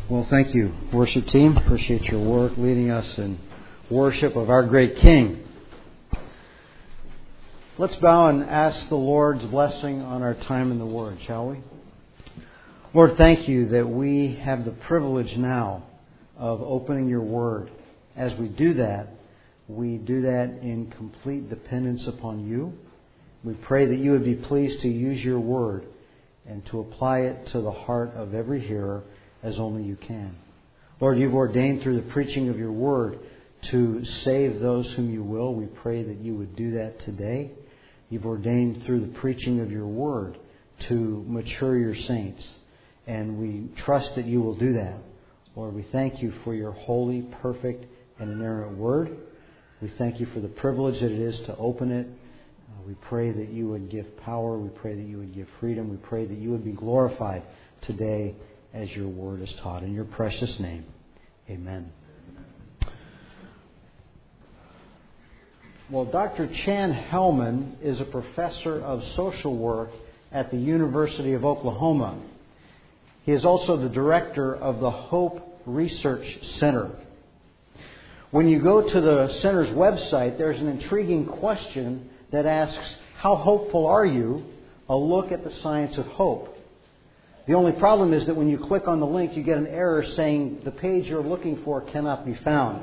Well, thank you, worship team. Appreciate your work leading us in worship of our great King. Let's bow and ask the Lord's blessing on our time in the Word, shall we? Lord, thank you that we have the privilege now of opening your Word. As we do that in complete dependence upon you. We pray that you would be pleased to use your Word and to apply it to the heart of every hearer as only you can. Lord, you've ordained through the preaching of your Word to save those whom you will. We pray that you would do that today. You've ordained through the preaching of your Word to mature your saints. And we trust that you will do that. Lord, we thank you for your holy, perfect, and inerrant Word. We thank you for the privilege that it is to open it. We pray that you would give power. We pray that you would give freedom. We pray that you would be glorified today as your Word is taught. In your precious name, amen. Well, Dr. Chan Hellman is a professor of social work at the University of Oklahoma. He is also the director of the Hope Research Center. When you go to the center's website, there's an intriguing question that asks, how hopeful are you? A look at the science of hope. The only problem is that when you click on the link, you get an error saying the page you're looking for cannot be found.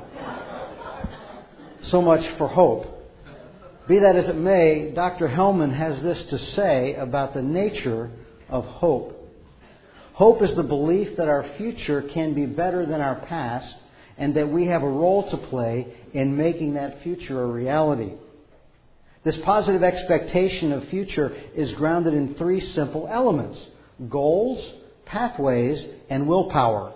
So much for hope. Be that as it may, Dr. Hellman has this to say about the nature of hope. Hope is the belief that our future can be better than our past and that we have a role to play in making that future a reality. This positive expectation of future is grounded in three simple elements: goals, pathways, and willpower.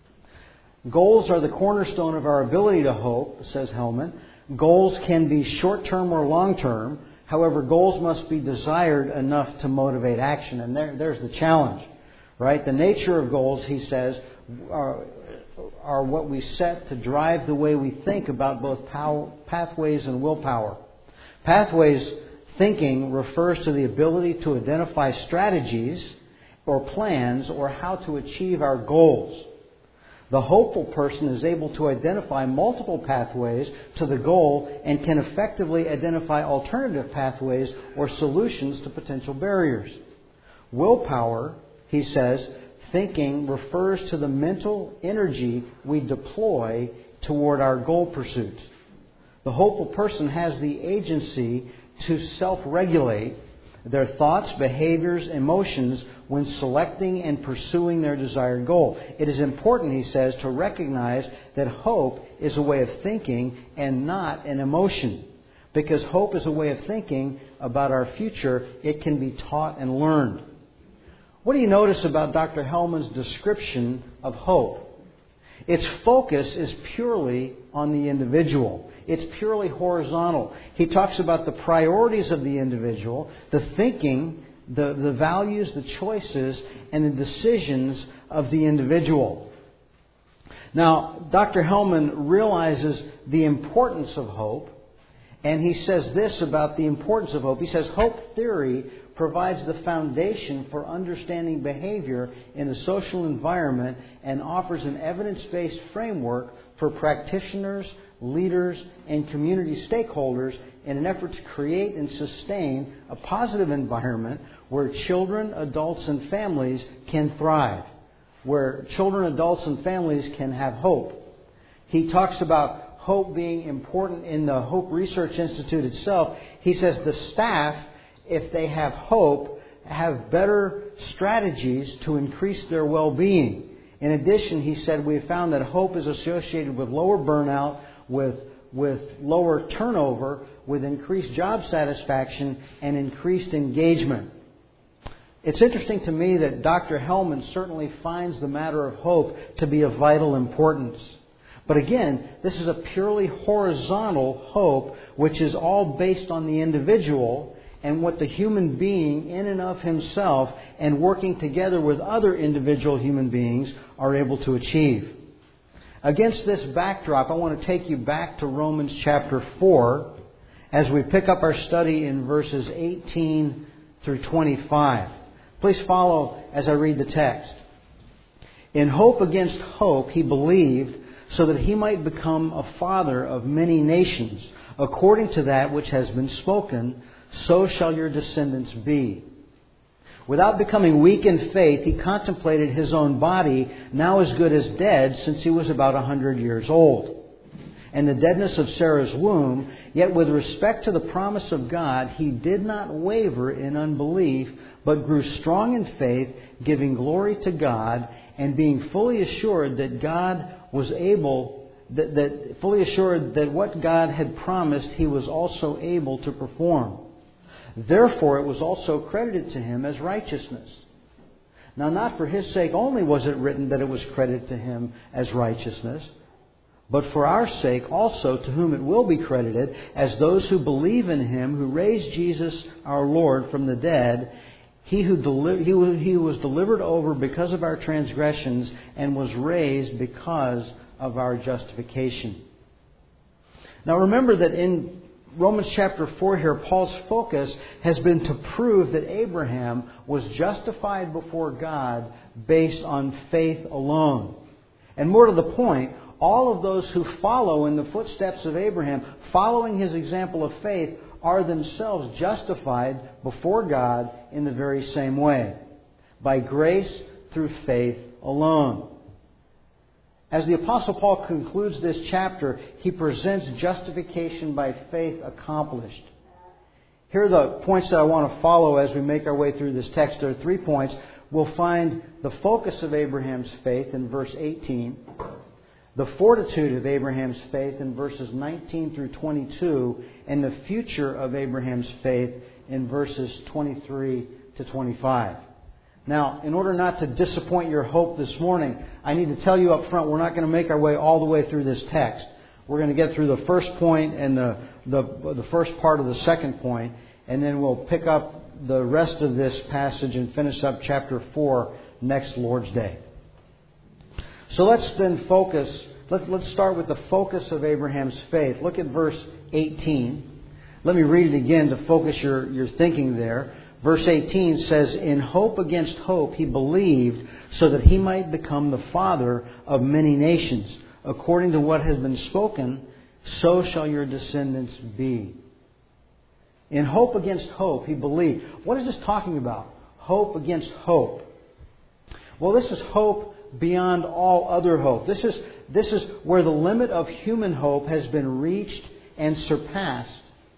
Goals are the cornerstone of our ability to hope, says Hellman. Goals can be short-term or long-term. However, goals must be desired enough to motivate action. And there's the challenge, right? The nature of goals, he says, are what we set to drive the way we think about both pathways and willpower. Pathways thinking refers to the ability to identify strategies or plans or how to achieve our goals. The hopeful person is able to identify multiple pathways to the goal and can effectively identify alternative pathways or solutions to potential barriers. Willpower, he says, thinking refers to the mental energy we deploy toward our goal pursuit. The hopeful person has the agency to self-regulate their thoughts, behaviors, emotions when selecting and pursuing their desired goal. It is important, he says, to recognize that hope is a way of thinking and not an emotion. Because hope is a way of thinking about our future, it can be taught and learned. What do you notice about Dr. Hellman's description of hope? Its focus is purely on the individual. It's purely horizontal. He talks about the priorities of the individual, the thinking, the values, the choices, and the decisions of the individual. Now, Dr. Hellman realizes the importance of hope, and he says this about the importance of hope. He says, hope theory provides the foundation for understanding behavior in a social environment and offers an evidence-based framework for practitioners, leaders, and community stakeholders in an effort to create and sustain a positive environment where children, adults, and families can thrive, where children, adults, and families can have hope. He talks about hope being important in the Hope Research Institute itself. He says the staff, if they have hope, have better strategies to increase their well-being. In addition, he said, we have found that hope is associated with lower burnout, with lower turnover, with increased job satisfaction, and increased engagement. It's interesting to me that Dr. Hellman certainly finds the matter of hope to be of vital importance. But again, this is a purely horizontal hope, which is all based on the individual and what the human being in and of himself and working together with other individual human beings are able to achieve. Against this backdrop, I want to take you back to Romans chapter 4 as we pick up our study in verses 18 through 25. Please follow as I read the text. In hope against hope he believed, so that he might become a father of many nations, according to that which has been spoken, so shall your descendants be. Without becoming weak in faith, he contemplated his own body, now as good as dead, since he was about 100 years old, and the deadness of Sarah's womb. Yet with respect to the promise of God, he did not waver in unbelief, but grew strong in faith, giving glory to God, and being fully assured that God was able, fully assured that what God had promised, he was also able to perform. Therefore, it was also credited to him as righteousness. Now, not for his sake only was it written that it was credited to him as righteousness, but for our sake also, to whom it will be credited, as those who believe in him who raised Jesus our Lord from the dead, he who was delivered over because of our transgressions and was raised because of our justification. Now remember that in Romans chapter 4 here, Paul's focus has been to prove that Abraham was justified before God based on faith alone. And more to the point, all of those who follow in the footsteps of Abraham, following his example of faith, are themselves justified before God in the very same way, by grace through faith alone. As the Apostle Paul concludes this chapter, he presents justification by faith accomplished. Here are the points that I want to follow as we make our way through this text. There are 3 points. We'll find the focus of Abraham's faith in verse 18, the fortitude of Abraham's faith in verses 19 through 22, and the future of Abraham's faith in verses 23 to 25. Now, in order not to disappoint your hope this morning, I need to tell you up front, we're not going to make our way all the way through this text. We're going to get through the first point and the first part of the second point, and then we'll pick up the rest of this passage and finish up chapter 4 next Lord's Day. So let's then focus. Let's start with the focus of Abraham's faith. Look at verse 18. Let me read it again to focus your thinking there. Verse 18 says, "In hope against hope he believed, so that he might become the father of many nations. According to what has been spoken, so shall your descendants be." In hope against hope he believed. What is this talking about? Hope against hope. Well, this is hope beyond all other hope. This is where the limit of human hope has been reached and surpassed.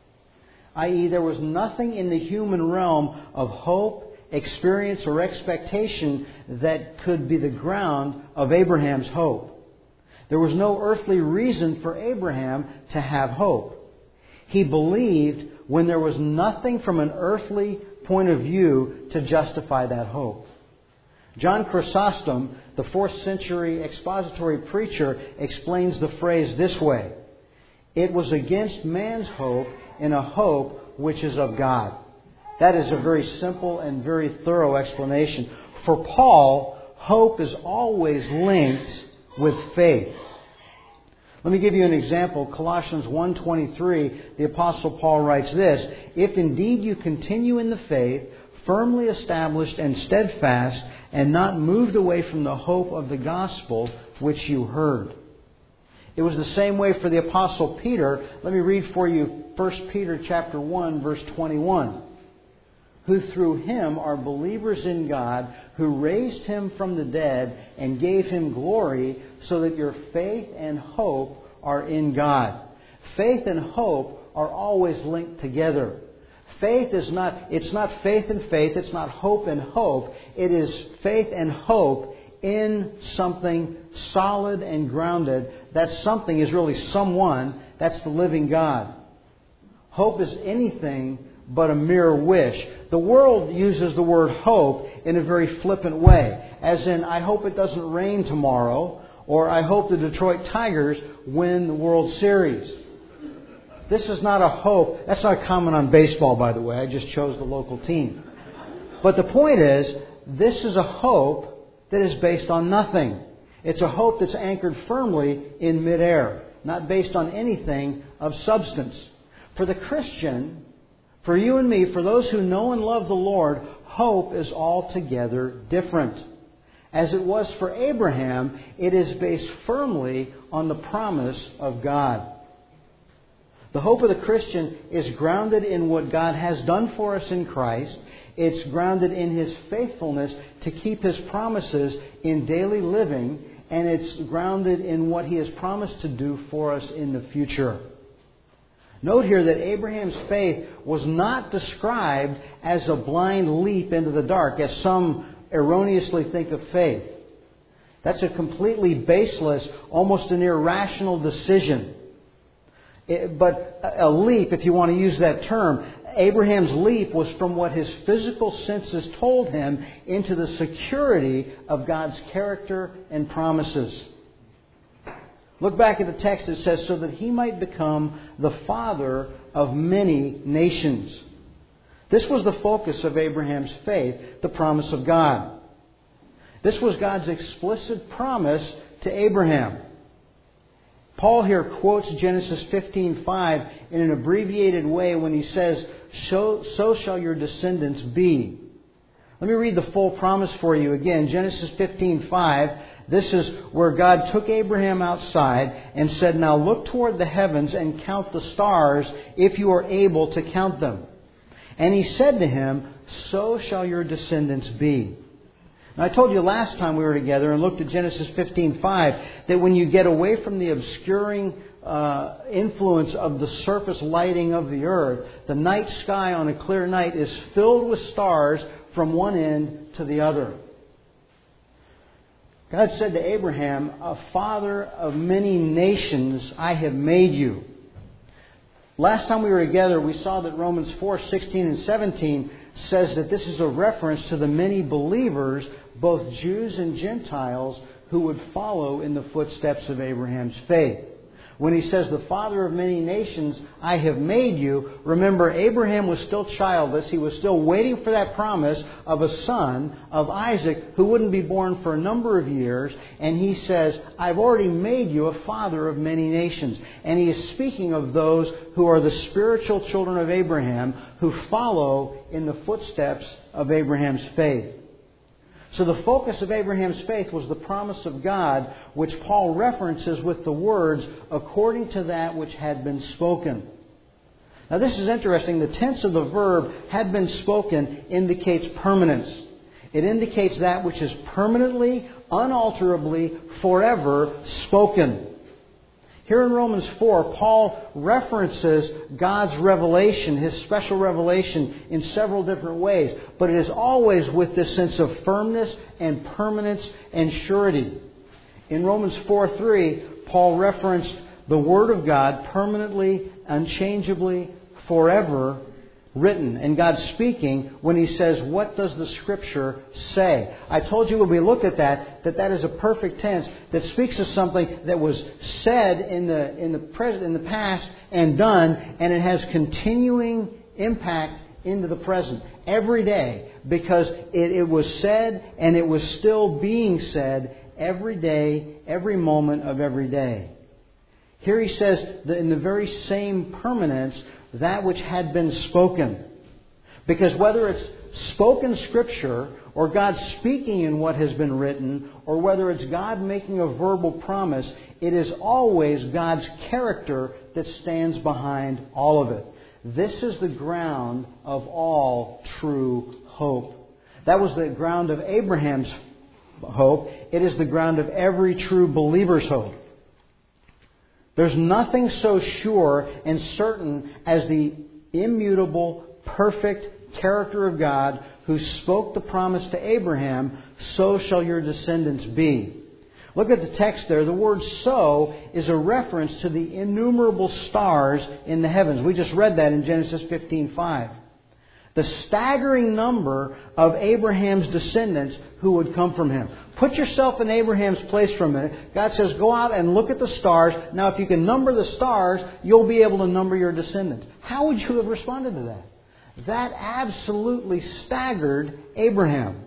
I.e., there was nothing in the human realm of hope, experience, or expectation that could be the ground of Abraham's hope. There was no earthly reason for Abraham to have hope. He believed when there was nothing from an earthly point of view to justify that hope. John Chrysostom, the 4th century expository preacher, explains the phrase this way: "It was against man's hope in a hope which is of God." That is a very simple and very thorough explanation. For Paul, hope is always linked with faith. Let me give you an example. Colossians 1:23, the Apostle Paul writes this: "If indeed you continue in the faith, firmly established and steadfast, and not moved away from the hope of the gospel which you heard." It was the same way for the Apostle Peter. Let me read for you 1 Peter chapter 1, verse 21. "Who through him are believers in God, who raised him from the dead and gave him glory, so that your faith and hope are in God." Faith and hope are always linked together. Faith is not faith and faith, it's not hope and hope. It is faith and hope in something solid and grounded. That something is really someone. That's the living God. Hope is anything but a mere wish. The world uses the word hope in a very flippant way, as in, I hope it doesn't rain tomorrow, or I hope the Detroit Tigers win the World Series. This is not a hope. That's not a comment on baseball, by the way. I just chose the local team. But the point is, this is a hope that is based on nothing. It's a hope that's anchored firmly in midair, not based on anything of substance. For the Christian, for you and me, for those who know and love the Lord, hope is altogether different. As it was for Abraham, it is based firmly on the promise of God. The hope of the Christian is grounded in what God has done for us in Christ. It's grounded in His faithfulness to keep His promises in daily living, and it's grounded in what He has promised to do for us in the future. Note here that Abraham's faith was not described as a blind leap into the dark, as some erroneously think of faith. That's a completely baseless, almost an irrational decision. But a leap, if you want to use that term, Abraham's leap was from what his physical senses told him into the security of God's character and promises. Look back at the text. It says, so that he might become the father of many nations. This was the focus of Abraham's faith, the promise of God. This was God's explicit promise to Abraham. Paul here quotes Genesis 15:5 in an abbreviated way when he says, so shall your descendants be. Let me read the full promise for you again. Genesis 15:5. This is where God took Abraham outside and said, now look toward the heavens and count the stars if you are able to count them. And He said to him, so shall your descendants be. Now, I told you last time we were together and looked at Genesis 15:5 that when you get away from the obscuring influence of the surface lighting of the earth, the night sky on a clear night is filled with stars from one end to the other. God said to Abraham, a father of many nations I have made you. Last time we were together, we saw that Romans 4:16 and 17 says that this is a reference to the many believers, both Jews and Gentiles, who would follow in the footsteps of Abraham's faith. When he says, the father of many nations I have made you, remember, Abraham was still childless. He was still waiting for that promise of a son, of Isaac, who wouldn't be born for a number of years. And he says, I've already made you a father of many nations. And he is speaking of those who are the spiritual children of Abraham, who follow in the footsteps of Abraham's faith. So the focus of Abraham's faith was the promise of God, which Paul references with the words, according to that which had been spoken. Now this is interesting. The tense of the verb had been spoken indicates permanence. It indicates that which is permanently, unalterably, forever spoken. Here in Romans 4, Paul references God's revelation, His special revelation, in several different ways. But it is always with this sense of firmness and permanence and surety. In Romans 4:3, Paul referenced the Word of God permanently, unchangeably, forever written. And God speaking when He says, what does the Scripture say? I told you when we looked at that is a perfect tense that speaks of something that was said in the past and done, and it has continuing impact into the present every day, because it was said and it was still being said every day, every moment of every day. Here he says that in the very same permanence, that which had been spoken. Because whether it's spoken Scripture, or God speaking in what has been written, or whether it's God making a verbal promise, it is always God's character that stands behind all of it. This is the ground of all true hope. That was the ground of Abraham's hope. It is the ground of every true believer's hope. There's nothing so sure and certain as the immutable, perfect character of God who spoke the promise to Abraham, so shall your descendants be. Look at the text there. The word so is a reference to the innumerable stars in the heavens. We just read that in Genesis 15:5. The staggering number of Abraham's descendants who would come from him. Put yourself in Abraham's place for a minute. God says, go out and look at the stars. Now, if you can number the stars, you'll be able to number your descendants. How would you have responded to that? That absolutely staggered Abraham.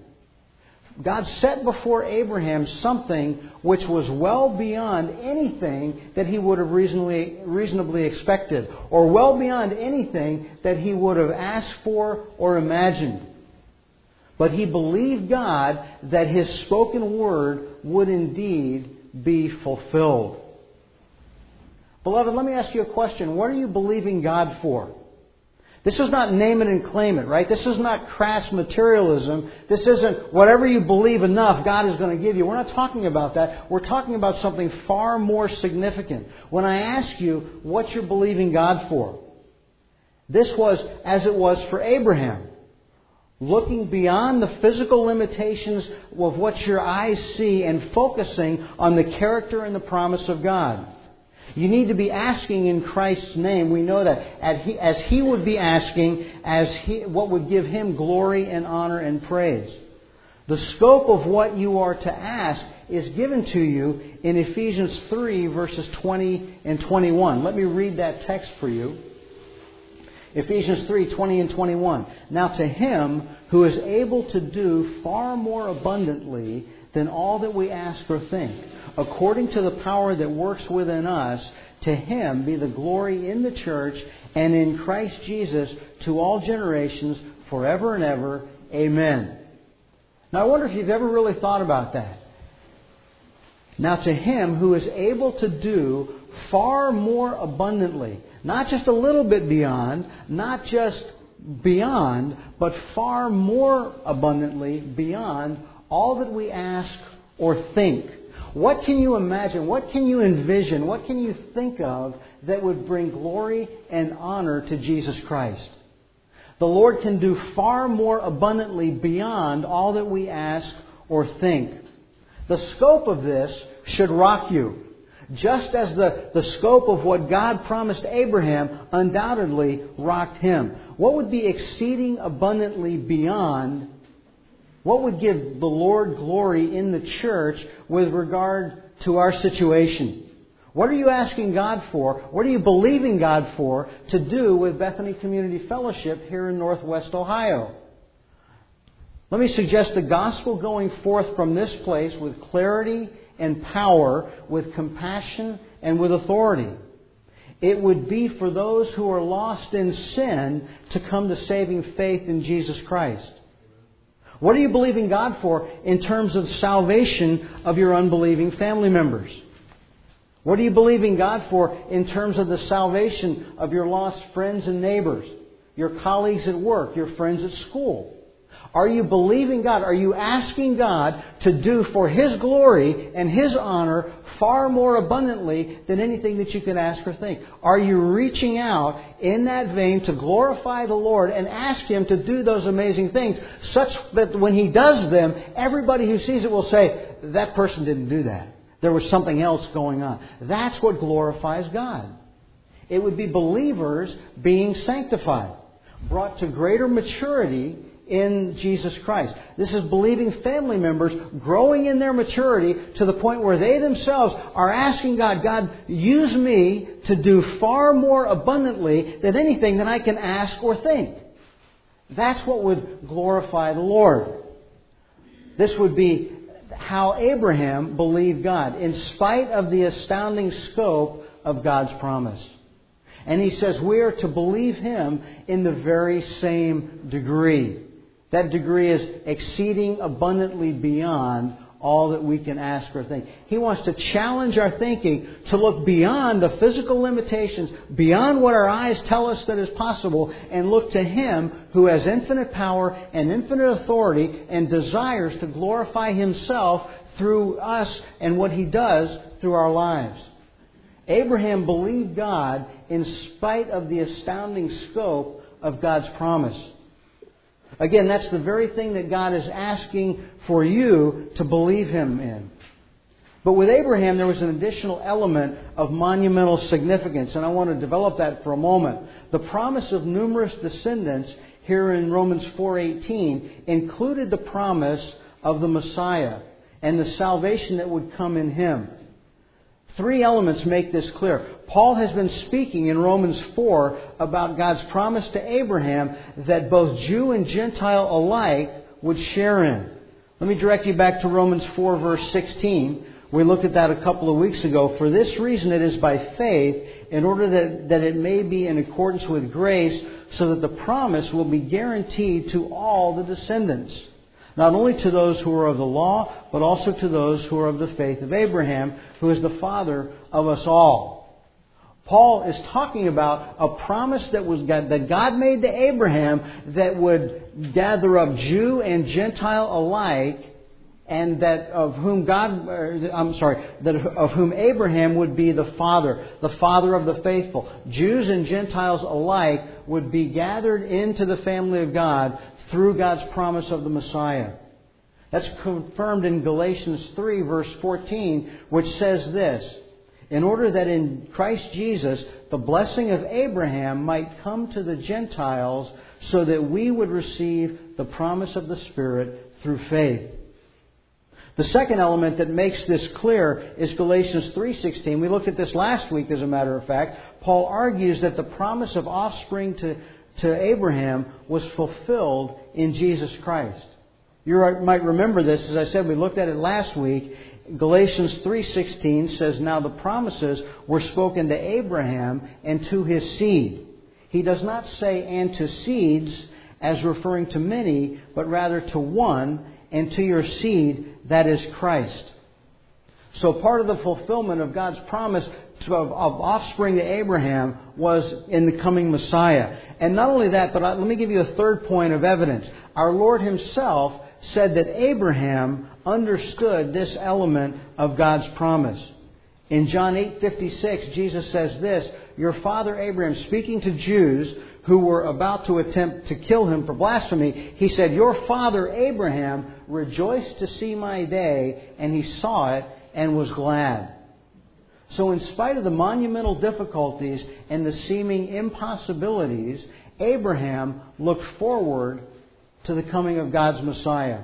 God set before Abraham something which was well beyond anything that he would have reasonably expected, or well beyond anything that he would have asked for or imagined. But he believed God that his spoken word would indeed be fulfilled. Beloved, let me ask you a question. What are you believing God for? This is not name it and claim it, right? This is not crass materialism. This isn't whatever you believe enough, God is going to give you. We're not talking about that. We're talking about something far more significant. When I ask you what you're believing God for, this was as it was for Abraham. Looking beyond the physical limitations of what your eyes see and focusing on the character and the promise of God. You need to be asking in Christ's name. We know that as He would be asking, what would give Him glory and honor and praise. The scope of what you are to ask is given to you in Ephesians 3 verses 20 and 21. Let me read that text for you. Ephesians 3, 20 and 21. Now to Him who is able to do far more abundantly than all that we ask or think, according to the power that works within us, to Him be the glory in the church and in Christ Jesus to all generations, forever and ever. Amen. Now I wonder if you've ever really thought about that. Now to Him who is able to do far more abundantly, not just a little bit beyond, not just beyond, but far more abundantly beyond all that we ask or think. What can you imagine? What can you envision? What can you think of that would bring glory and honor to Jesus Christ? The Lord can do far more abundantly beyond all that we ask or think. The scope of this should rock you. Just as the scope of what God promised Abraham undoubtedly rocked him. What would be exceeding abundantly beyond? What would give the Lord glory in the church with regard to our situation? What are you asking God for? What are you believing God for to do with Bethany Community Fellowship here in Northwest Ohio? Let me suggest the gospel going forth from this place with clarity and power, with compassion and with authority. It would be for those who are lost in sin to come to saving faith in Jesus Christ. What are you believing God for in terms of salvation of your unbelieving family members? What are you believing God for in terms of the salvation of your lost friends and neighbors, your colleagues at work, your friends at school? Are you believing God? Are you asking God to do for His glory and His honor far more abundantly than anything that you can ask or think? Are you reaching out in that vein to glorify the Lord and ask Him to do those amazing things such that when He does them, everybody who sees it will say, that person didn't do that. There was something else going on. That's what glorifies God. It would be believers being sanctified, brought to greater maturity in Jesus Christ. This is believing family members growing in their maturity to the point where they themselves are asking God, God, use me to do far more abundantly than anything that I can ask or think. That's what would glorify the Lord. This would be how Abraham believed God in spite of the astounding scope of God's promise. And he says we are to believe Him in the very same degree. That degree is exceeding abundantly beyond all that we can ask or think. He wants to challenge our thinking to look beyond the physical limitations, beyond what our eyes tell us that is possible, and look to Him who has infinite power and infinite authority and desires to glorify Himself through us and what He does through our lives. Abraham believed God in spite of the astounding scope of God's promise. Again, that's the very thing that God is asking for you to believe Him in. But with Abraham, there was an additional element of monumental significance, and I want to develop that for a moment. The promise of numerous descendants here in Romans 4:18 included the promise of the Messiah and the salvation that would come in Him. Three elements make this clear. Paul has been speaking in Romans 4 about God's promise to Abraham that both Jew and Gentile alike would share in. Let me direct you back to Romans 4 verse 16. We looked at that a couple of weeks ago. For this reason it is by faith, in order that it may be in accordance with grace, so that the promise will be guaranteed to all the descendants. not only to those who are of the law, but also to those who are of the faith of Abraham, who is the father of us all. Paul is talking about a promise that God made to Abraham that would gather up Jew and Gentile alike, and that of whom Abraham would be the father of the faithful. Jews and Gentiles alike would be gathered into the family of God through God's promise of the Messiah. That's confirmed in Galatians 3, verse 14, which says this: in order that in Christ Jesus the blessing of Abraham might come to the Gentiles, so that we would receive the promise of the Spirit through faith. The second element that makes this clear is Galatians 3:16. We looked at this last week, as a matter of fact. Paul argues that the promise of offspring to Abraham was fulfilled in Jesus Christ. You might remember this. As I said, we looked at it last week. Galatians 3:16 says, now the promises were spoken to Abraham and to his seed. He does not say and to seeds as referring to many, but rather to one, and to your seed, that is Christ. So part of the fulfillment of God's promise of offspring to Abraham was in the coming Messiah. And not only that, but let me give you a third point of evidence. Our Lord Himself said that Abraham understood this element of God's promise. In John 8:56, Jesus says this: your father Abraham, speaking to Jews who were about to attempt to kill Him for blasphemy, He said, your father Abraham rejoiced to see my day, and he saw it and was glad. So in spite of the monumental difficulties and the seeming impossibilities, Abraham looked forward to the coming of God's Messiah.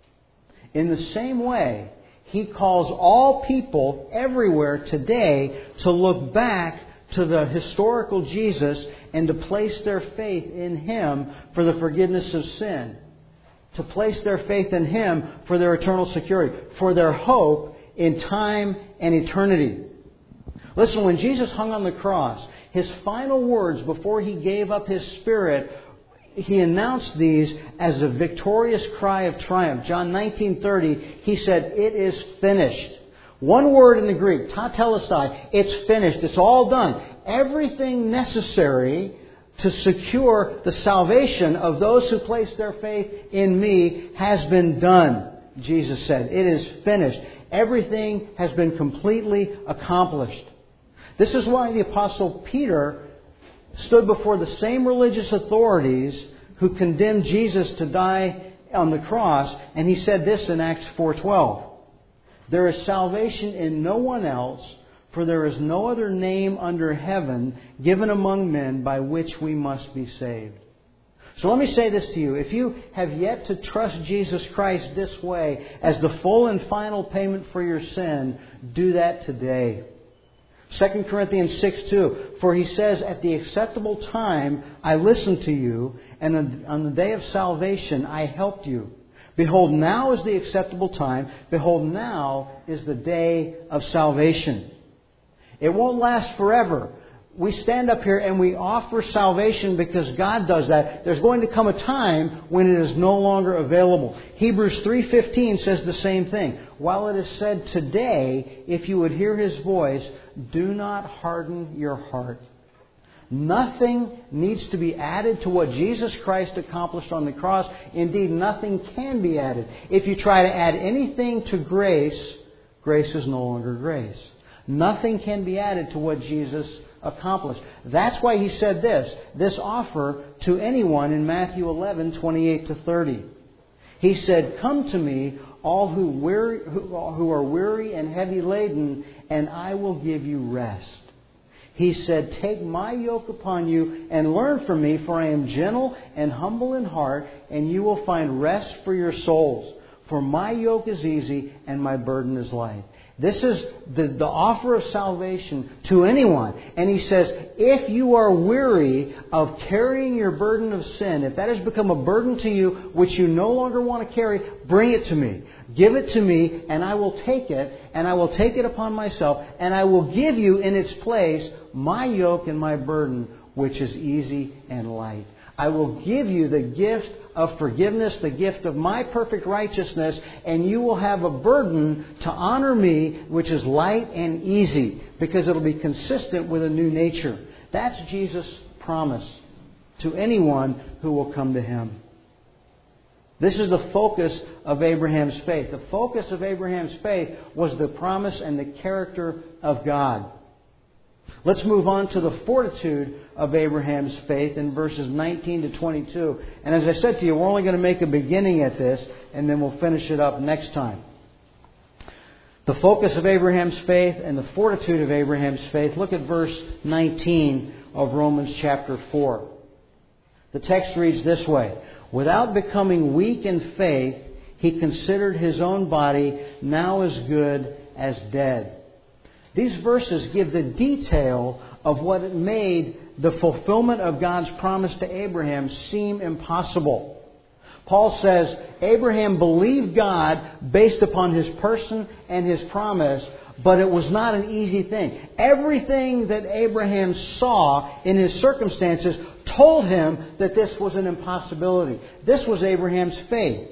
In the same way, He calls all people everywhere today to look back to the historical Jesus and to place their faith in Him for the forgiveness of sin. To place their faith in Him for their eternal security, for their hope in time and eternity. Listen, when Jesus hung on the cross, His final words before He gave up His Spirit, He announced these as a victorious cry of triumph. John 19:30, He said, it is finished. One word in the Greek, tetelestai, it's finished, it's all done. Everything necessary to secure the salvation of those who place their faith in Me has been done, Jesus said. It is finished. Everything has been completely accomplished. This is why the Apostle Peter stood before the same religious authorities who condemned Jesus to die on the cross, and he said this in Acts 4:12. There is salvation in no one else, for there is no other name under heaven given among men by which we must be saved. So let me say this to you. If you have yet to trust Jesus Christ this way as the full and final payment for your sin, do that today. 2 Corinthians 6:2, for he says, at the acceptable time I listened to you, and on the day of salvation I helped you. Behold, now is the acceptable time. Behold, now is the day of salvation. It won't last forever. We stand up here and we offer salvation because God does that. There's going to come a time when it is no longer available. Hebrews 3:15 says the same thing. While it is said today, if you would hear His voice, do not harden your heart. Nothing needs to be added to what Jesus Christ accomplished on the cross. Indeed, nothing can be added. If you try to add anything to grace, grace is no longer grace. Nothing can be added to what Jesus accomplished. That's why He said this offer to anyone in Matthew 11:28-30. He said, come to me, all who are weary and heavy laden, and I will give you rest. He said, take my yoke upon you and learn from me, for I am gentle and humble in heart, and you will find rest for your souls. For my yoke is easy and my burden is light. This is the offer of salvation to anyone. And He says, if you are weary of carrying your burden of sin, if that has become a burden to you which you no longer want to carry, bring it to me. Give it to me, and I will take it, and I will take it upon myself, and I will give you in its place my yoke and my burden, which is easy and light. I will give you the gift of forgiveness, the gift of my perfect righteousness, and you will have a burden to honor me, which is light and easy, because it'll be consistent with a new nature. That's Jesus' promise to anyone who will come to Him. This is the focus of Abraham's faith. The focus of Abraham's faith was the promise and the character of God. Let's move on to the fortitude of Abraham's faith in verses 19 to 22. And as I said to you, we're only going to make a beginning at this, and then we'll finish it up next time. The focus of Abraham's faith and the fortitude of Abraham's faith. Look at verse 19 of Romans chapter 4. The text reads this way: without becoming weak in faith, he considered his own body now as good as dead. These verses give the detail of what made the fulfillment of God's promise to Abraham seem impossible. Paul says Abraham believed God based upon his person and his promise, but it was not an easy thing. Everything that Abraham saw in his circumstances told him that this was an impossibility. This was Abraham's faith.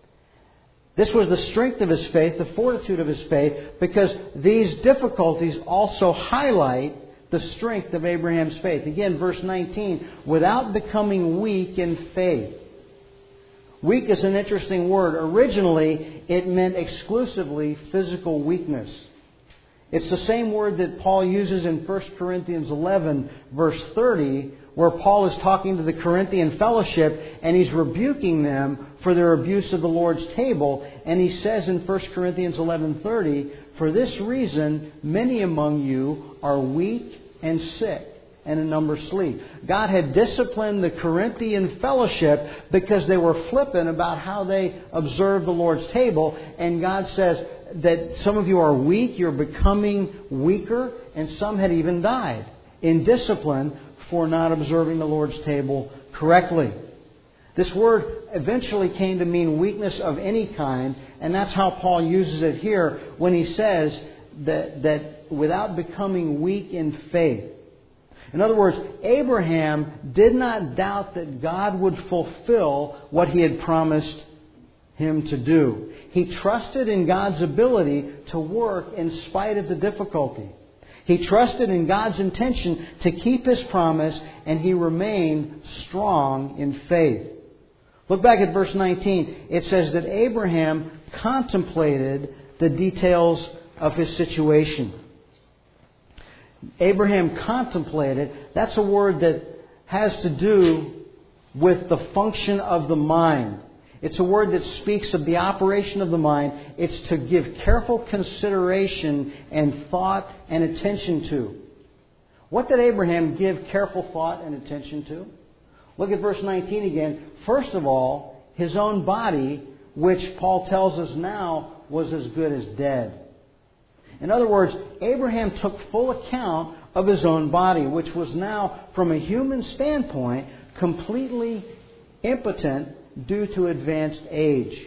This was the strength of his faith, the fortitude of his faith, because these difficulties also highlight the strength of Abraham's faith. Again, verse 19, without becoming weak in faith. Weak is an interesting word. Originally, it meant exclusively physical weakness. It's the same word that Paul uses in 1 Corinthians 11, verse 30, where Paul is talking to the Corinthian fellowship and he's rebuking them for their abuse of the Lord's table. And he says in 1 Corinthians 11:30, for this reason many among you are weak and sick, and a number sleep. God had disciplined the Corinthian fellowship because they were flippant about how they observed the Lord's table. And God says that some of you are weak, you're becoming weaker, and some had even died in discipline for not observing the Lord's table correctly. This word eventually came to mean weakness of any kind, and that's how Paul uses it here when he says that without becoming weak in faith. In other words, Abraham did not doubt that God would fulfill what He had promised him to do. He trusted in God's ability to work in spite of the difficulty. He trusted in God's intention to keep His promise, and he remained strong in faith. Look back at verse 19. It says that Abraham contemplated the details of his situation. Abraham contemplated, that's a word that has to do with the function of the mind. It's a word that speaks of the operation of the mind. It's to give careful consideration and thought and attention to. What did Abraham give careful thought and attention to? Look at verse 19 again. First of all, his own body, which Paul tells us now was as good as dead. In other words, Abraham took full account of his own body, which was now, from a human standpoint, completely impotent due to advanced age.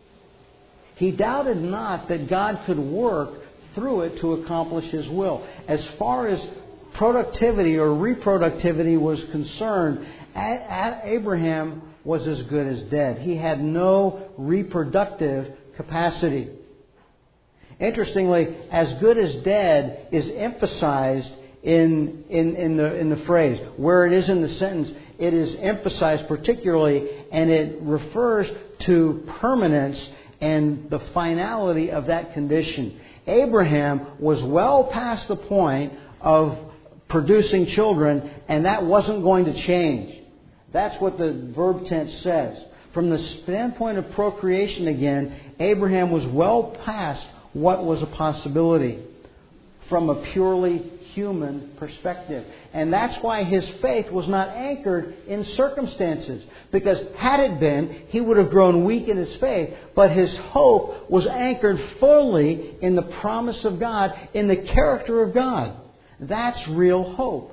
He doubted not that God could work through it to accomplish His will. As far as productivity or reproductivity was concerned, Abraham was as good as dead. He had no reproductive capacity. Interestingly, as good as dead is emphasized in the phrase. Where it is in the sentence, it is emphasized particularly, and it refers to permanence and the finality of that condition. Abraham was well past the point of producing children, and that wasn't going to change. That's what the verb tense says. From the standpoint of procreation again, Abraham was well past what was a possibility from a purely human perspective. And that's why his faith was not anchored in circumstances. Because had it been, he would have grown weak in his faith. But his hope was anchored fully in the promise of God, in the character of God. That's real hope.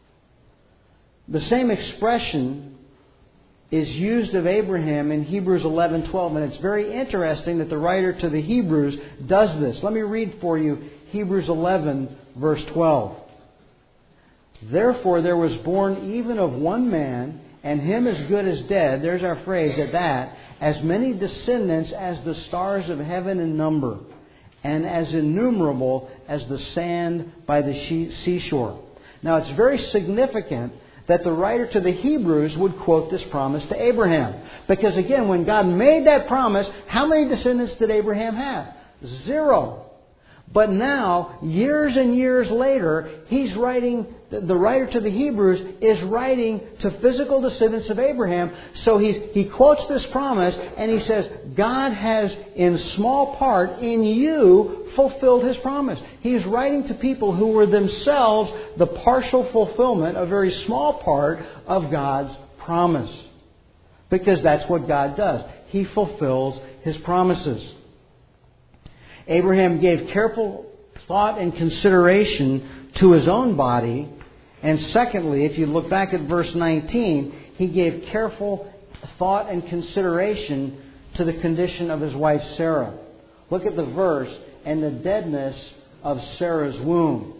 The same expression is used of Abraham in Hebrews 11:12, and it's very interesting that the writer to the Hebrews does this. Let me read for you Hebrews 11, verse 12. Therefore there was born even of one man and him as good as dead, there's our phrase at that, as many descendants as the stars of heaven in number, and as innumerable as the sand by the seashore. Now it's very significant that the writer to the Hebrews would quote this promise to Abraham. Because again, when God made that promise, how many descendants did Abraham have? 0. But now, years and years later, the writer to the Hebrews is writing to physical descendants of Abraham. So he quotes this promise and he says, God has in small part in you fulfilled His promise. He's writing to people who were themselves the partial fulfillment, a very small part of God's promise. Because that's what God does. He fulfills His promises. Abraham gave careful thought and consideration to his own body. And secondly, if you look back at verse 19, he gave careful thought and consideration to the condition of his wife Sarah. Look at the verse, and the deadness of Sarah's womb.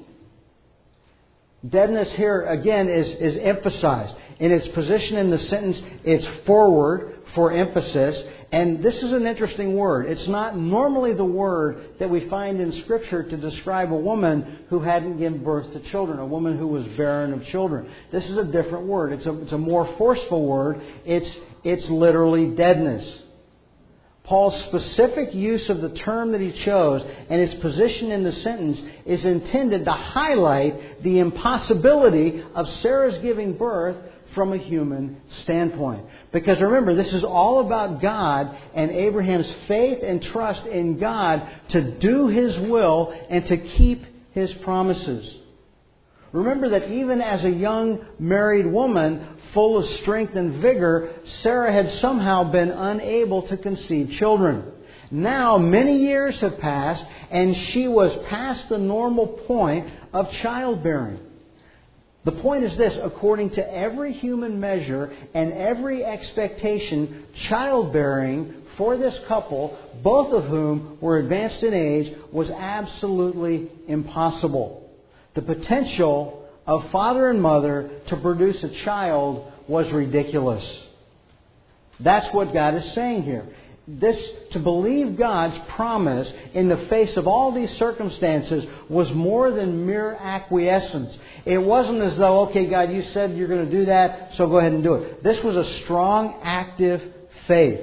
Deadness here, again, is emphasized. In its position in the sentence, it's forward for emphasis. And this is an interesting word. It's not normally the word that we find in Scripture to describe a woman who hadn't given birth to children, a woman who was barren of children. This is a different word. It's a more forceful word. It's literally deadness. Paul's specific use of the term that he chose and his position in the sentence is intended to highlight the impossibility of Sarah's giving birth from a human standpoint. Because remember, this is all about God and Abraham's faith and trust in God to do His will and to keep His promises. Remember that even as a young married woman full of strength and vigor, Sarah had somehow been unable to conceive children. Now, many years have passed and she was past the normal point of childbearing. The point is this: according to every human measure and every expectation, childbearing for this couple, both of whom were advanced in age, was absolutely impossible. The potential of father and mother to produce a child was ridiculous. That's what God is saying here. To believe God's promise in the face of all these circumstances was more than mere acquiescence. It wasn't as though, okay, God, you said you're going to do that, so go ahead and do it. This was a strong, active faith.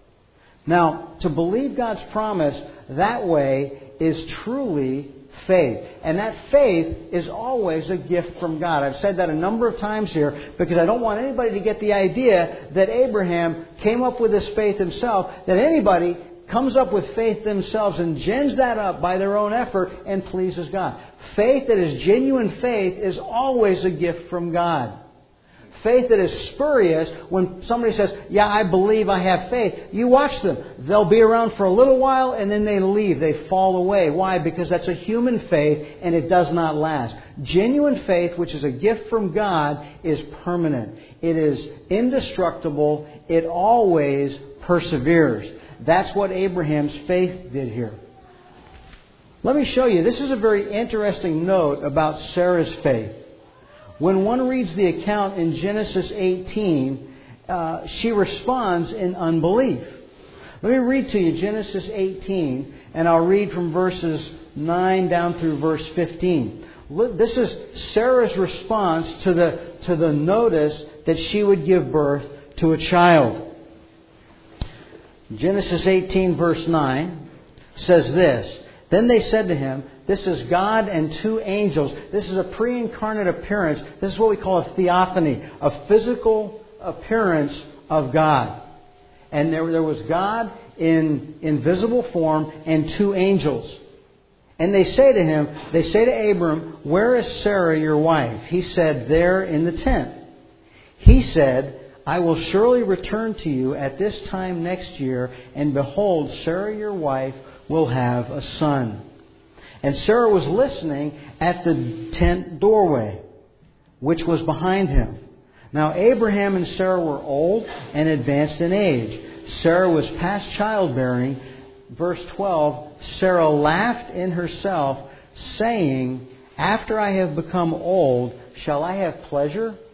Now, to believe God's promise that way is truly faith. And that faith is always a gift from God. I've said that a number of times here because I don't want anybody to get the idea that Abraham came up with this faith himself, that anybody comes up with faith themselves and gens that up by their own effort and pleases God. Faith that is genuine faith is always a gift from God. Faith that is spurious, when somebody says, yeah, I believe, I have faith, you watch them. They'll be around for a little while and then they leave. They fall away. Why? Because that's a human faith and it does not last. Genuine faith, which is a gift from God, is permanent. It is indestructible. It always perseveres. That's what Abraham's faith did here. Let me show you. This is a very interesting note about Sarah's faith. When one reads the account in Genesis 18, she responds in unbelief. Let me read to you Genesis 18, and I'll read from verses 9 down through verse 15. This is Sarah's response to the notice that she would give birth to a child. Genesis 18, verse 9 says this: Then they said to him, this is God and two angels. This is a pre-incarnate appearance. This is what we call a theophany, a physical appearance of God. And there was God in invisible form and two angels. And they say to Abram, where is Sarah your wife? He said, there in the tent. He said, I will surely return to you at this time next year, and behold, Sarah your wife will have a son. And Sarah was listening at the tent doorway, which was behind him. Now Abraham and Sarah were old and advanced in age. Sarah was past childbearing. Verse 12, Sarah laughed in herself, saying, after I have become old, shall I have pleasure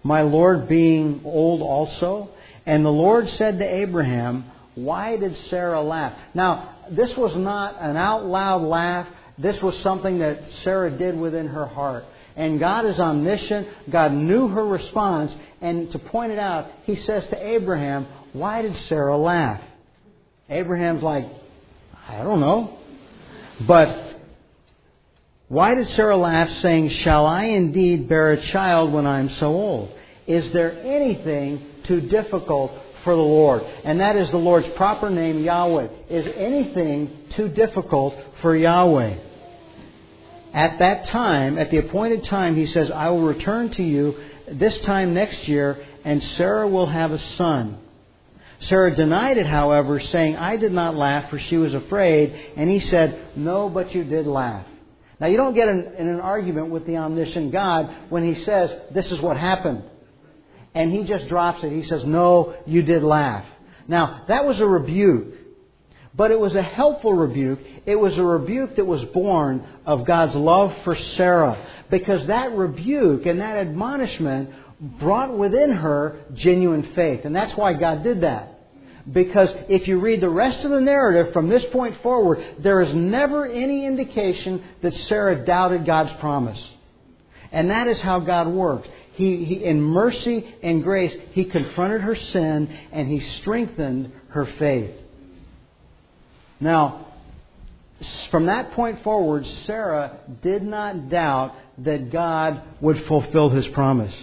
my Lord being old also? And the Lord said to Abraham, why did Sarah laugh? Now, this was not an out loud laugh. This was something that Sarah did within her heart. And God is omniscient. God knew her response. And to point it out, He says to Abraham, why did Sarah laugh? Abraham's like, I don't know. But why did Sarah laugh, saying, shall I indeed bear a child when I am so old? Is there anything too difficult for the Lord? And that is the Lord's proper name, Yahweh. Is anything too difficult for Yahweh? At that time, at the appointed time, He says, I will return to you this time next year, and Sarah will have a son. Sarah denied it, however, saying, I did not laugh, for she was afraid. And He said, no, but you did laugh. Now, you don't get in an argument with the omniscient God when He says, this is what happened. And He just drops it. He says, no, you did laugh. Now, that was a rebuke. But it was a helpful rebuke. It was a rebuke that was born of God's love for Sarah. Because that rebuke and that admonishment brought within her genuine faith. And that's why God did that. Because if you read the rest of the narrative from this point forward, there is never any indication that Sarah doubted God's promise. And that is how God works. He in mercy and grace, He confronted her sin and He strengthened her faith. Now, from that point forward, Sarah did not doubt that God would fulfill His promise.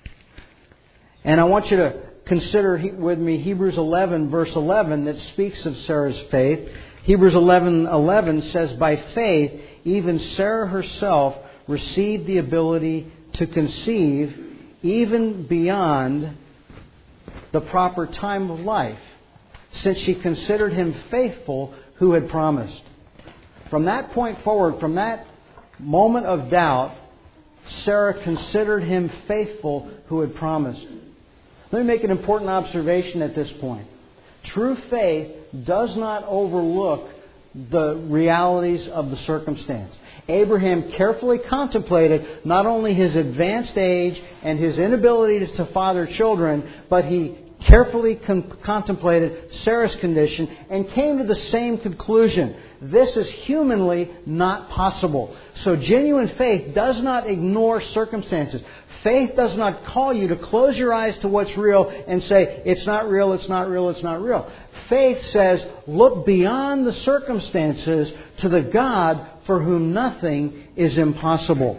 And I want you to consider with me Hebrews 11, verse 11, that speaks of Sarah's faith. Hebrews 11:11 says, by faith, even Sarah herself received the ability to conceive even beyond the proper time of life, since she considered Him faithful who had promised. From that point forward, from that moment of doubt, Sarah considered Him faithful who had promised. Let me make an important observation at this point. True faith does not overlook the realities of the circumstance. Abraham carefully contemplated not only his advanced age and his inability to father children, but he carefully contemplated Sarah's condition and came to the same conclusion. This is humanly not possible. So genuine faith does not ignore circumstances. Faith does not call you to close your eyes to what's real and say, it's not real, it's not real, it's not real. Faith says, look beyond the circumstances to the God for whom nothing is impossible.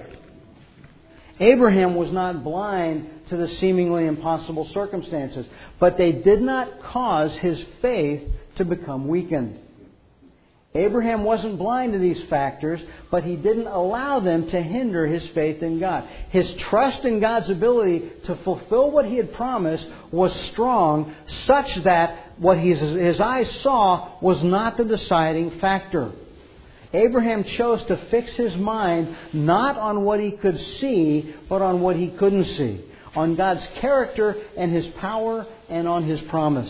Abraham was not blind to the seemingly impossible circumstances, but they did not cause his faith to become weakened. Abraham wasn't blind to these factors, but he didn't allow them to hinder his faith in God. His trust in God's ability to fulfill what He had promised was strong, such that what his eyes saw was not the deciding factor. Abraham chose to fix his mind not on what he could see, but on what he couldn't see. On God's character and His power and on His promise.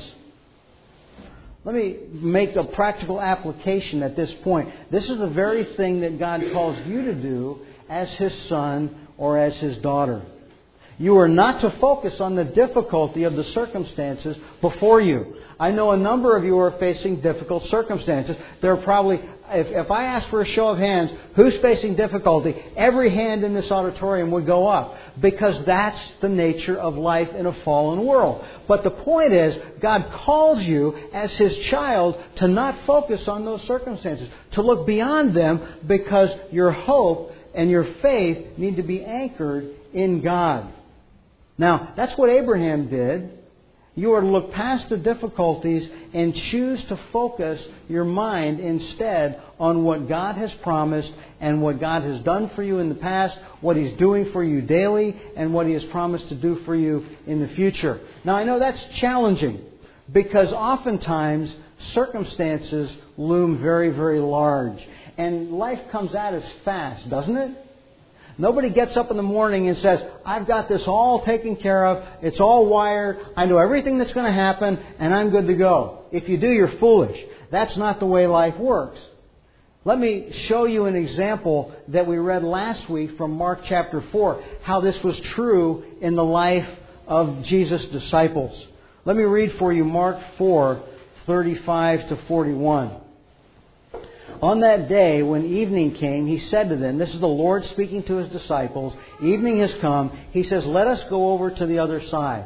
Let me make a practical application at this point. This is the very thing that God calls you to do as His son or as His daughter. You are not to focus on the difficulty of the circumstances before you. I know a number of you are facing difficult circumstances. There are probably, if I ask for a show of hands, who's facing difficulty, every hand in this auditorium would go up. Because that's the nature of life in a fallen world. But the point is, God calls you as His child to not focus on those circumstances. To look beyond them, because your hope and your faith need to be anchored in God. Now, that's what Abraham did. You are to look past the difficulties and choose to focus your mind instead on what God has promised and what God has done for you in the past, what He's doing for you daily, and what He has promised to do for you in the future. Now, I know that's challenging because oftentimes circumstances loom very, very large. And life comes at us fast, doesn't it? Nobody gets up in the morning and says, I've got this all taken care of, it's all wired, I know everything that's going to happen, and I'm good to go. If you do, you're foolish. That's not the way life works. Let me show you an example that we read last week from Mark chapter 4, how this was true in the life of Jesus' disciples. Let me read for you Mark 4:35 to 41. On that day, when evening came, He said to them, this is the Lord speaking to His disciples, evening has come. He says, let us go over to the other side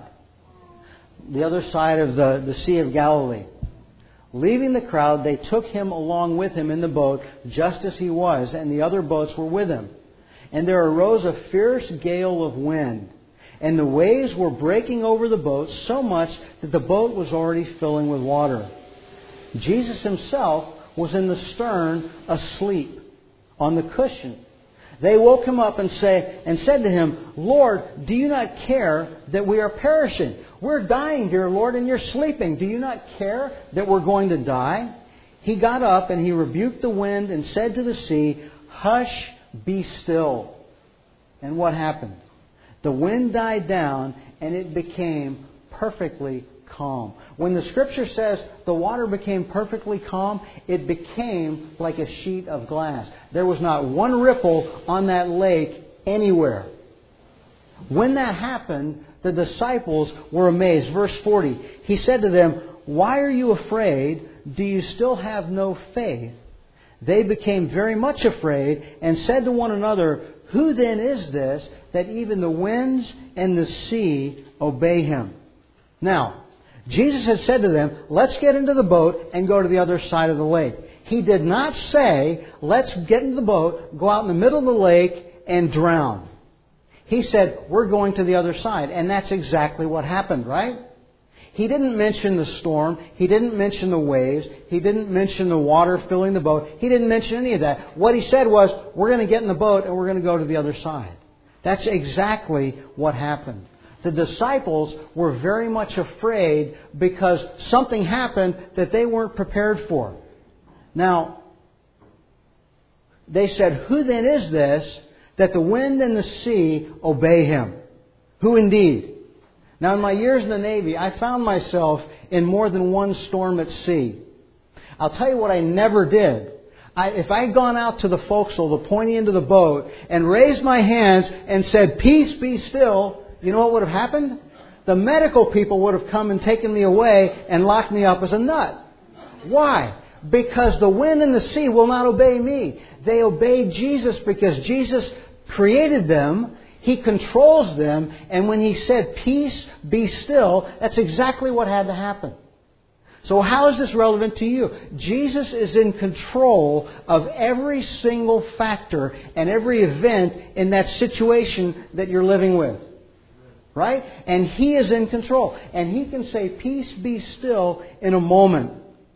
of the Sea of Galilee. Leaving the crowd, they took Him along with Him in the boat, just as He was, and the other boats were with Him. And there arose a fierce gale of wind, and the waves were breaking over the boat so much that the boat was already filling with water. Jesus Himself was in the stern, asleep, on the cushion. They woke Him up and said to Him, Lord, do you not care that we are perishing? We're dying, dear Lord, and you're sleeping. Do you not care that we're going to die? He got up and He rebuked the wind and said to the sea, hush, be still. And what happened? The wind died down and it became perfectly calm. When the Scripture says the water became perfectly calm, it became like a sheet of glass. There was not one ripple on that lake anywhere. When that happened, the disciples were amazed. Verse 40, He said to them, why are you afraid? Do you still have no faith? They became very much afraid and said to one another, who then is this that even the winds and the sea obey Him? Now, Jesus had said to them, let's get into the boat and go to the other side of the lake. He did not say, let's get into the boat, go out in the middle of the lake and drown. He said, we're going to the other side. And that's exactly what happened, right? He didn't mention the storm. He didn't mention the waves. He didn't mention the water filling the boat. He didn't mention any of that. What He said was, we're going to get in the boat and we're going to go to the other side. That's exactly what happened. The disciples were very much afraid because something happened that they weren't prepared for. Now, they said, who then is this that the wind and the sea obey Him? Who indeed? Now, in my years in the Navy, I found myself in more than one storm at sea. I'll tell you what I never did. If I had gone out to the forecastle, the pointy end of the boat, and raised my hands and said, peace, be still, you know what would have happened? The medical people would have come and taken me away and locked me up as a nut. Why? Because the wind and the sea will not obey me. They obey Jesus because Jesus created them. He controls them. And when He said, peace, be still, that's exactly what had to happen. So how is this relevant to you? Jesus is in control of every single factor and every event in that situation that you're living with. Right? And He is in control. And He can say, peace, be still in a moment.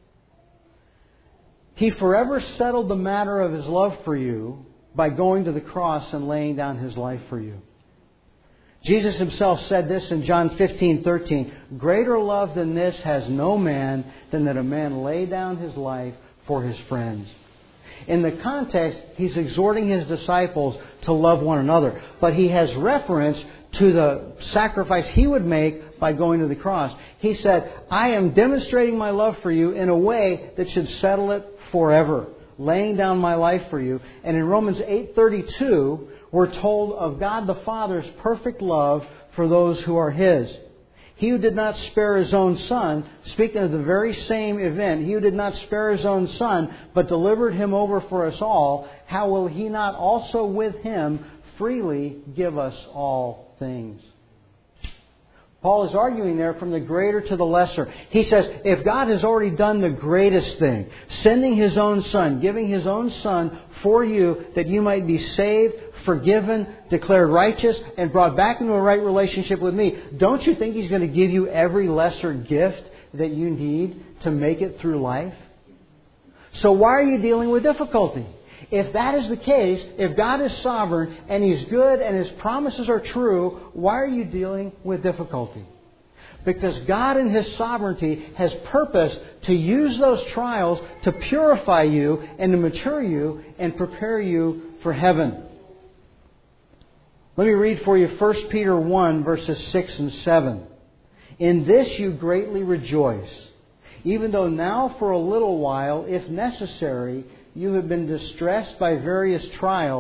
He forever settled the matter of His love for you by going to the cross and laying down His life for you. Jesus Himself said this in John 15:13. Greater love than this has no man than that a man lay down his life for his friends. In the context, He's exhorting His disciples to love one another. But He has reference to the sacrifice He would make by going to the cross. He said, I am demonstrating my love for you in a way that should settle it forever. Laying down my life for you. And in Romans 8:32, we're told of God the Father's perfect love for those who are His. He who did not spare His own Son, speaking of the very same event, He who did not spare His own Son, but delivered Him over for us all, how will He not also with Him freely give us all things? Paul is arguing there from the greater to the lesser. He says, if God has already done the greatest thing, sending His own Son, giving His own Son for you that you might be saved, forgiven, declared righteous, and brought back into a right relationship with me, don't you think He's going to give you every lesser gift that you need to make it through life? So why are you dealing with difficulty? If that is the case, if God is sovereign and He's good and His promises are true, why are you dealing with difficulty? Because God in His sovereignty has purposed to use those trials to purify you and to mature you and prepare you for heaven. Let me read for you 1 Peter 1 verses 6 and 7. In this you greatly rejoice, even though now for a little while, if necessary, you have been distressed by various trials,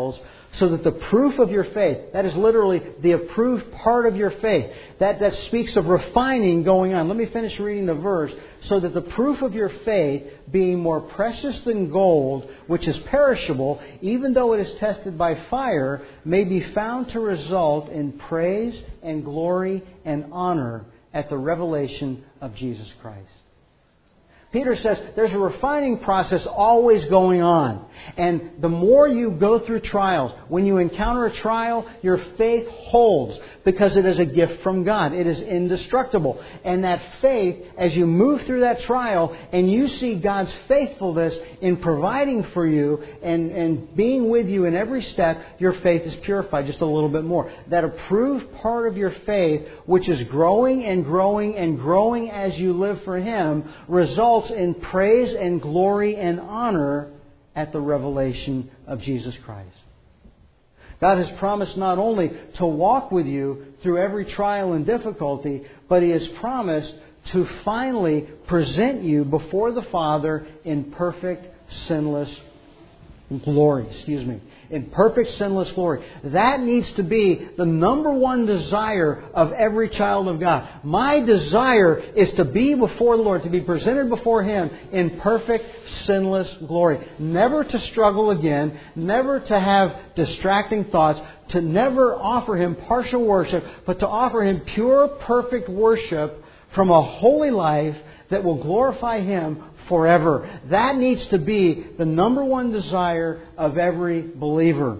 So that the proof of your faith, that is literally the approved part of your faith, that speaks of refining going on. Let me finish reading the verse. So that the proof of your faith, being more precious than gold, which is perishable, even though it is tested by fire, may be found to result in praise and glory and honor at the revelation of Jesus Christ. Peter says there's a refining process always going on. And the more you go through trials, when you encounter a trial, your faith holds because it is a gift from God. It is indestructible. And that faith, as you move through that trial and you see God's faithfulness in providing for you and being with you in every step, your faith is purified just a little bit more. That approved part of your faith, which is growing and growing and growing as you live for Him, results in praise and glory and honor at the revelation of Jesus Christ. God has promised not only to walk with you through every trial and difficulty, but He has promised to finally present you before the Father in perfect, sinless glory. In perfect, sinless glory. That needs to be the number one desire of every child of God. My desire is to be before the Lord, to be presented before Him in perfect, sinless glory. Never to struggle again, never to have distracting thoughts, to never offer Him partial worship, but to offer Him pure, perfect worship from a holy life that will glorify Him forever. That needs to be the number one desire of every believer.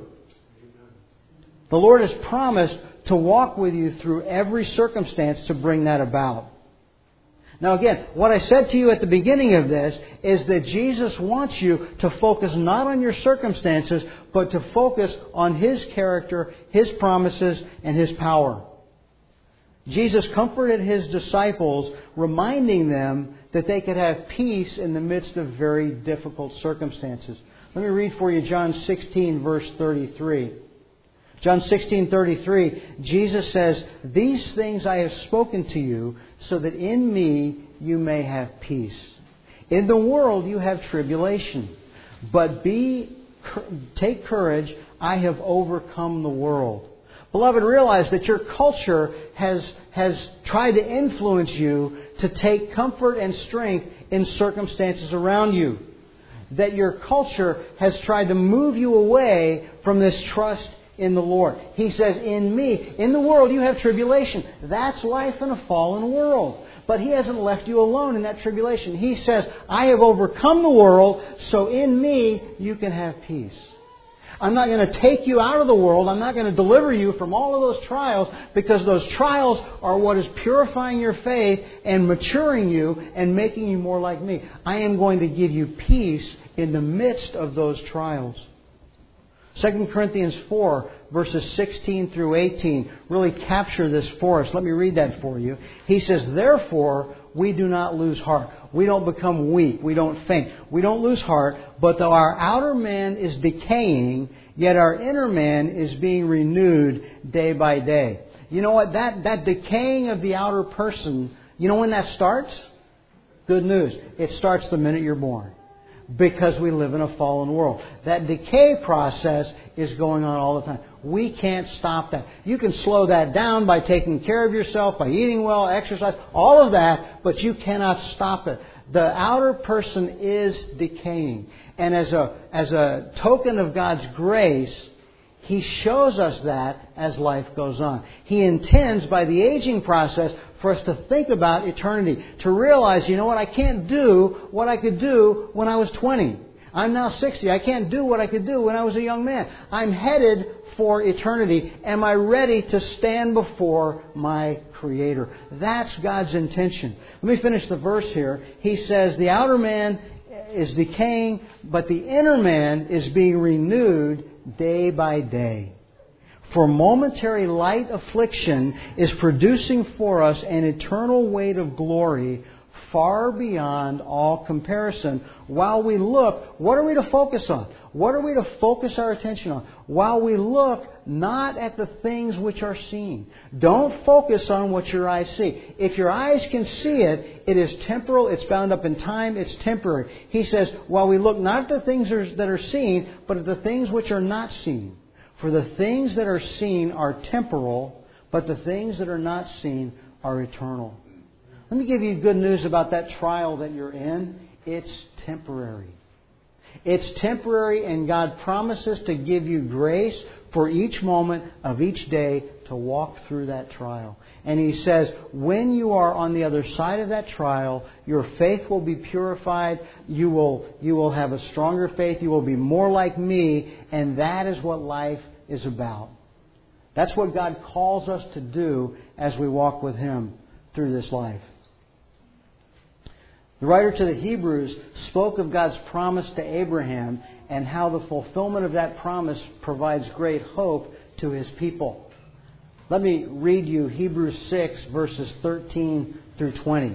The Lord has promised to walk with you through every circumstance to bring that about. Now again, what I said to you at the beginning of this is that Jesus wants you to focus not on your circumstances, but to focus on His character, His promises, and His power. Jesus comforted His disciples, reminding them that they could have peace in the midst of very difficult circumstances. Let me read for you John 16, verse 33. John 16:33, Jesus says, "These things I have spoken to you, so that in me you may have peace. In the world you have tribulation, but take courage, I have overcome the world." Beloved, realize that your culture has tried to influence you to take comfort and strength in circumstances around you. That your culture has tried to move you away from this trust in the Lord. He says, in me, in the world you have tribulation. That's life in a fallen world. But He hasn't left you alone in that tribulation. He says, I have overcome the world, so in me you can have peace. I'm not going to take you out of the world. I'm not going to deliver you from all of those trials, because those trials are what is purifying your faith and maturing you and making you more like me. I am going to give you peace in the midst of those trials. 2 Corinthians 4, verses 16 through 18 really capture this for us. Let me read that for you. He says, "Therefore, we do not lose heart." We don't become weak. We don't faint. We don't lose heart. But though our outer man is decaying, yet our inner man is being renewed day by day. You know what? That decaying of the outer person, you know when that starts? Good news. It starts the minute you're born. Because we live in a fallen world. That decay process is going on all the time. We can't stop that. You can slow that down by taking care of yourself, by eating well, exercise, all of that, but you cannot stop it. The outer person is decaying. And as a token of God's grace, He shows us that as life goes on. He intends, by the aging process, for us to think about eternity. To realize, you know what, I can't do what I could do when I was 20. I'm now 60. I can't do what I could do when I was a young man. I'm headed for eternity. Am I ready to stand before my Creator? That's God's intention. Let me finish the verse here. He says, the outer man is decaying, but the inner man is being renewed day by day. For momentary light affliction is producing for us an eternal weight of glory far beyond all comparison. While we look, what are we to focus on? What are we to focus our attention on? While we look not at the things which are seen. Don't focus on what your eyes see. If your eyes can see it, it is temporal, it's bound up in time, it's temporary. He says, while we look not at the things that are seen, but at the things which are not seen. For the things that are seen are temporal, but the things that are not seen are eternal. Let me give you good news about that trial that you're in. It's temporary. It's temporary, and God promises to give you grace for each moment of each day to walk through that trial. And He says, when you are on the other side of that trial, your faith will be purified. You will have a stronger faith. You will be more like me. And that is what life is about. That's what God calls us to do as we walk with Him through this life. The writer to the Hebrews spoke of God's promise to Abraham and how the fulfillment of that promise provides great hope to His people. Let me read you Hebrews 6, verses 13 through 20.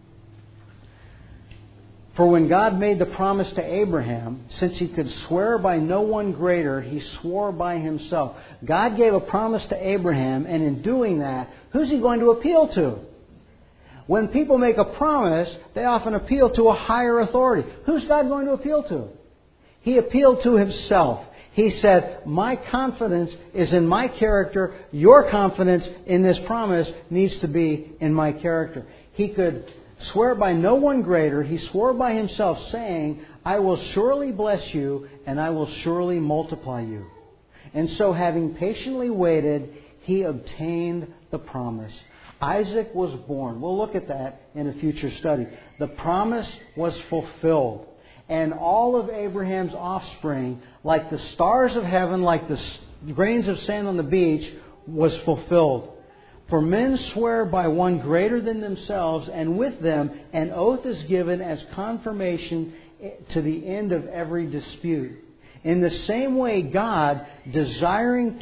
For when God made the promise to Abraham, since He could swear by no one greater, He swore by Himself. God gave a promise to Abraham, and in doing that, who's He going to appeal to? When people make a promise, they often appeal to a higher authority. Who's God going to appeal to? He appealed to Himself. He said, my confidence is in my character. Your confidence in this promise needs to be in my character. He could swear by no one greater. He swore by Himself, saying, I will surely bless you, and I will surely multiply you. And so, having patiently waited, He obtained the promise. Isaac was born. We'll look at that in a future study. The promise was fulfilled. And all of Abraham's offspring, like the stars of heaven, like the grains of sand on the beach, was fulfilled. For men swear by one greater than themselves, and with them an oath is given as confirmation to the end of every dispute. In the same way, God, desiring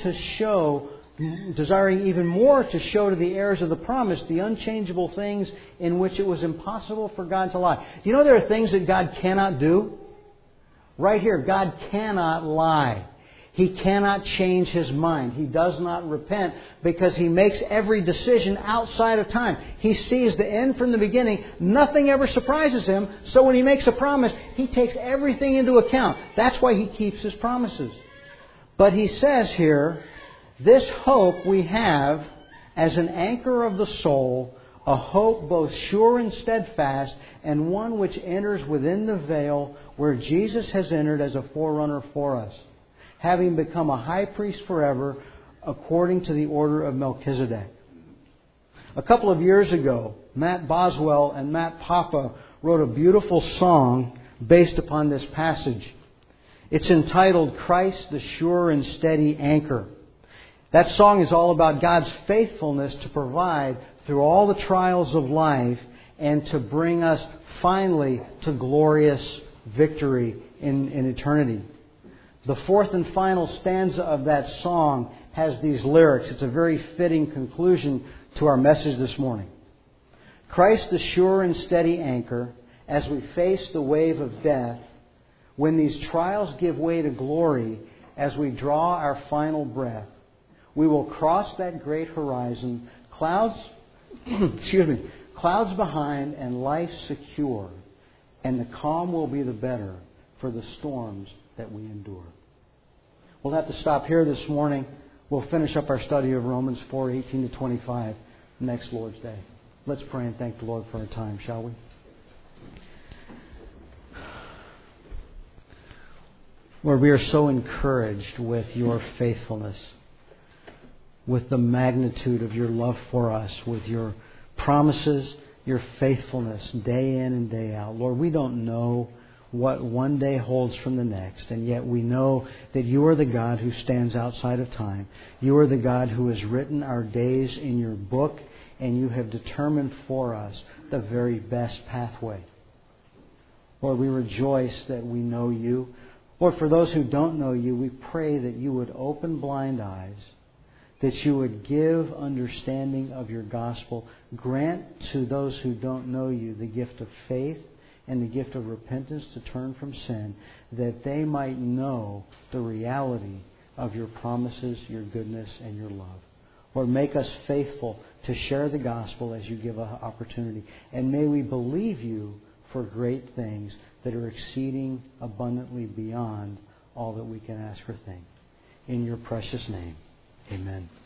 even more to show to the heirs of the promise the unchangeable things in which it was impossible for God to lie. Do you know there are things that God cannot do? Right here, God cannot lie. He cannot change His mind. He does not repent because He makes every decision outside of time. He sees the end from the beginning. Nothing ever surprises Him. So when He makes a promise, He takes everything into account. That's why He keeps His promises. But He says here, this hope we have as an anchor of the soul, a hope both sure and steadfast, and one which enters within the veil where Jesus has entered as a forerunner for us, having become a high priest forever according to the order of Melchizedek. A couple of years ago, Matt Boswell and Matt Papa wrote a beautiful song based upon this passage. It's entitled, Christ the Sure and Steady Anchor. That song is all about God's faithfulness to provide through all the trials of life and to bring us finally to glorious victory in eternity. The fourth and final stanza of that song has these lyrics. It's a very fitting conclusion to our message this morning. Christ the sure and steady anchor, as we face the wave of death, when these trials give way to glory, as we draw our final breath, we will cross that great horizon, clouds behind and life secure, and the calm will be the better for the storms that we endure. We'll have to stop here this morning. We'll finish up our study of Romans 4:18 to 25 next Lord's Day. Let's pray and thank the Lord for our time, shall we? Lord, we are so encouraged with Your faithfulness, with the magnitude of Your love for us, with Your promises, Your faithfulness day in and day out. Lord, we don't know what one day holds from the next, and yet we know that You are the God who stands outside of time. You are the God who has written our days in Your book, and You have determined for us the very best pathway. Lord, we rejoice that we know You. Lord, for those who don't know You, we pray that You would open blind eyes, that You would give understanding of Your gospel. Grant to those who don't know You the gift of faith and the gift of repentance to turn from sin, that they might know the reality of Your promises, Your goodness, and Your love. Lord, make us faithful to share the gospel as You give us opportunity. And may we believe You for great things that are exceeding abundantly beyond all that we can ask or think. in your precious name. Amen.